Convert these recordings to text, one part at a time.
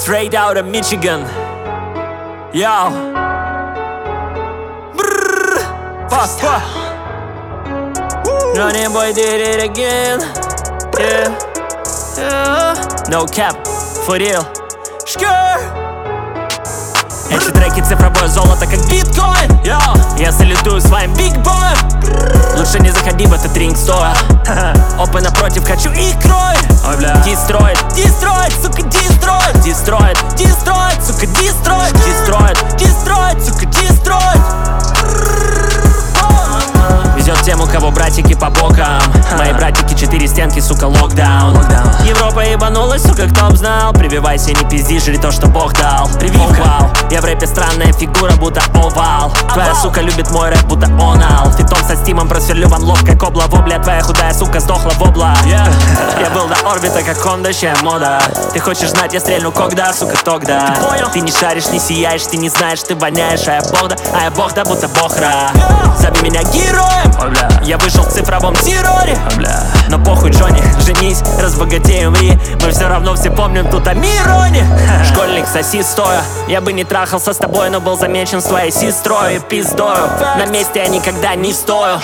Straight out of Michigan. Yo. Brrr. Johnny boy did it again. Yeah. No cap, for real. Эти треки цифровое золото, как биткоин. Я салютую своим бигбоем. Лучше не заходи в этот ринг стоя. Опы напротив, хочу их кровь. Дестроит, дестроит, сука, дестроит. Дестроит, дестроит, сука, дестроит. Дестроит, дестроит, сука, дестроит. Везет тем, у кого братики по бокам. Мои братики 4 стенки, сука, локдаун. Европа ебанулась, сука, кто б знал. Прививайся, не пизди, жри то, что Бог дал. Прививка. Я в рэпе странная фигура, будто овал. Твоя сука любит мой рэп, будто он ал. Фитом со стимом просверлю вам лоб, как обла вобля. Твоя худая сука сдохла в обла. Я был до орбита, как Honda, ща мода. Ты хочешь знать, я стрельну когда, сука, тогда. Ты не шаришь, не сияешь, ты не знаешь, ты воняешь. А я бог да, будто бохра. Зови меня героем. Я вышел в цифровом терроре. Но похуй, Джонни, женись, разбогатей, умри. Мы все равно все помним тут о Мироне. Школьник, соси стоя. Я бы не трахался с тобой, но был замечен своей сестрой и пиздою. На месте я никогда не стою.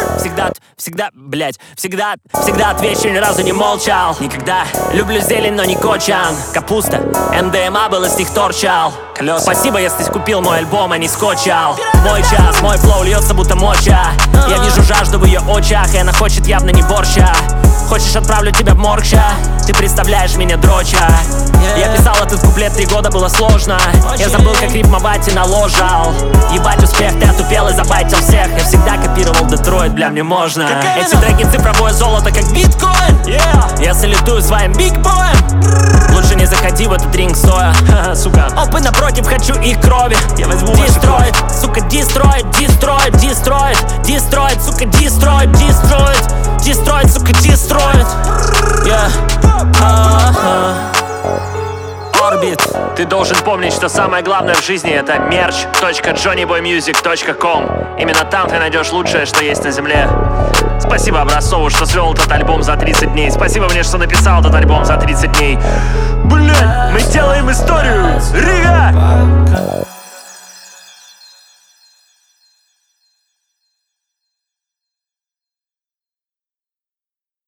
Всегда отвечу, ни разу не молчал. Никогда люблю зелень, но не кочан. Капуста, МДМА был, из них торчал. Спасибо, если купил мой альбом, а не скотчал. Мой час, мой флоу льется, будто моча. Я вижу жажду в ее очах, и она хочет явно не борща. Хочешь, отправлю тебя в морг ща? Ты представляешь меня дроча. Я писал этот куплет 3 года, было сложно. Я забыл, как рифмовать и наложал. Ебать успех, ты отупел и забайтил всех. Я всегда копировал Детройт, бля, мне можно. Эти треки цифровое золото, как биткоин. Я салютую своим бигбоем. Лучше не заходи в этот ринг стоя. Сука, опы напротив, хочу их крови. Я возьму дестроит, сука, дестроит, дестроит, дестроит, дестроит, сука, дестроит, дестроит, дестроит, сука, дестроит. Орбит. Ты должен помнить, что самое главное в жизни — это merch.johnnyboymusic.com. Именно там ты найдешь лучшее, что есть на земле. Спасибо Образцову, что свел этот альбом за 30 дней. Спасибо мне, что написал этот альбом за 30 дней. Блин, мы делаем историю. Рига!